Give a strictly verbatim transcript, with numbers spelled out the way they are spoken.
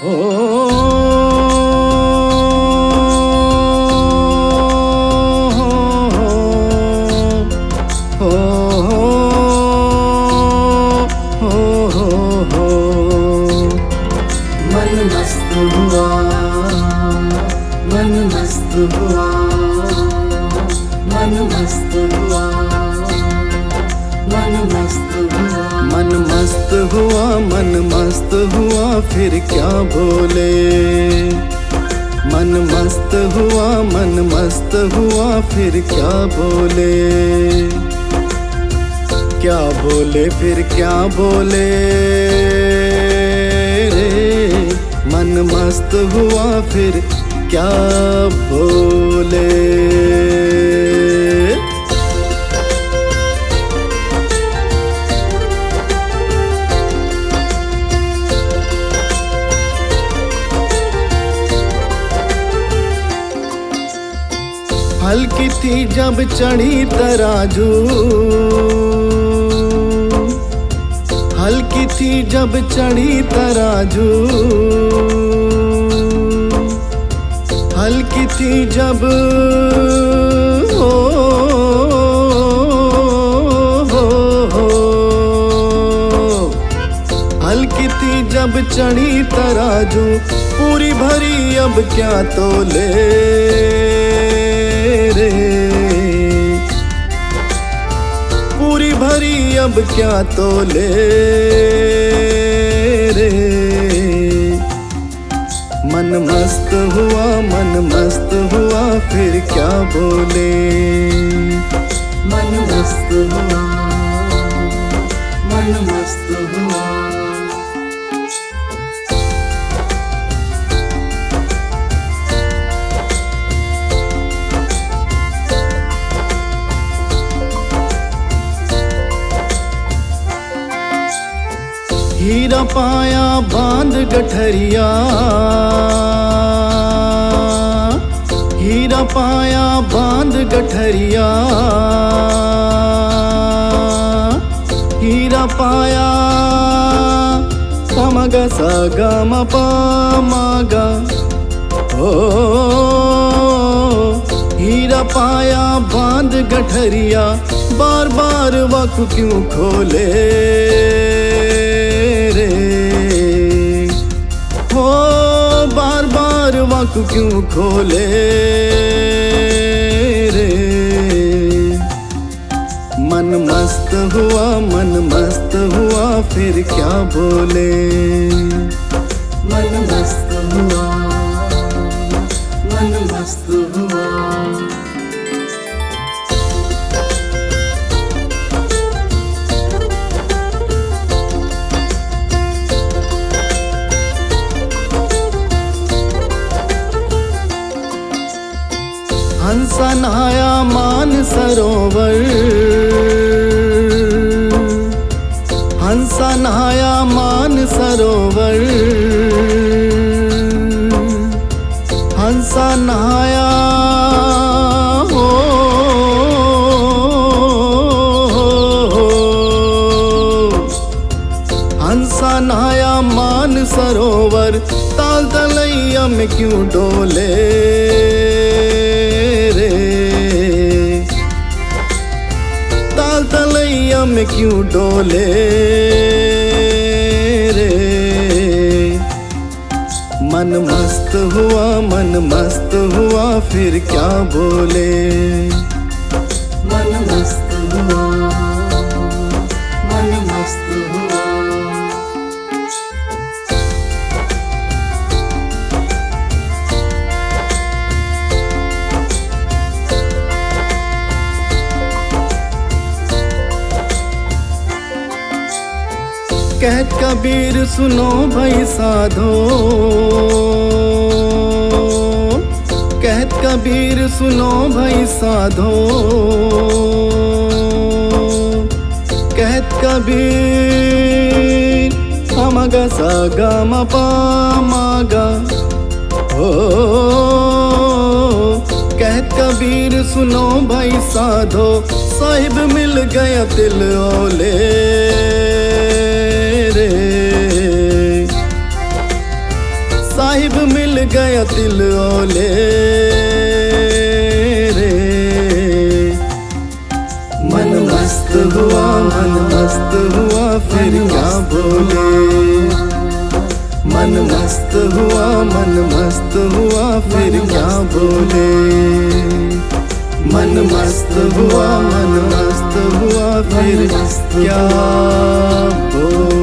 मन मस्त हुआ, मन मस्त हुआ, मन मस्त हुआ, मन मस्त हुआ, मन मस्त हुआ, मन मस्त हुआ, फिर क्या बोले। मन मस्त हुआ, मन मस्त हुआ, फिर क्या बोले। क्या बोले फिर क्या बोले रे। मन मस्त हुआ, फिर क्या बोले। हल्की थी जब चढ़ी तराजू, हल्की थी जब चढ़ी तराजू, हल्की थी जब हो, हो, हो, हल्की थी जब चढ़ी तराजू, पूरी भरी अब क्या तोले रे। पूरी भरी अब क्या तोले रे। मन मस्त हुआ, मन मस्त हुआ, फिर क्या बोले। मन मस्त हुआ, मन मस्त हुआ। हीरा पाया बांध गठरिया, हीरा पाया बांध गठरिया, हीरा पाया पमग सा गा म प म गा। ओ हीरा पाया बांध गठरिया, बार बार वक क्यों खोले रे। हो बार बार वक क्यों खोले रे। मन मस्त हुआ, मन मस्त हुआ, फिर क्या बोले। मन मस्त हुआ, मन मस्त हुआ। हंसा नहाया मान सरोवर, हंसा नहाया मान सरोवर, हंसा नहाया हो, हो, हंसा नहाया मान सरोवर, ताल तलैया में क्यों डोले रे। ताल तलैया में क्यों डोले रे। मन मस्त हुआ, मन मस्त हुआ, फिर क्या बोले। मन मस्त हुआ, मन मस्त हुआ। कहत कबीर सुनो भाई साधो, कहत कबीर सुनो भाई साधो, कहत कबीर हमग सा गा म प म गा। ओ कहत कबीर सुनो भाई साधो, साहिब मिल गया तिल ओले रे। दिल ओले रे। मन मस्त हुआ मन मस्त हुआ फिर क्या बोले। मन मस्त हुआ मन मस्त हुआ फिर क्या बोले। मन मस्त हुआ मन मस्त हुआ फिर क्या बोले।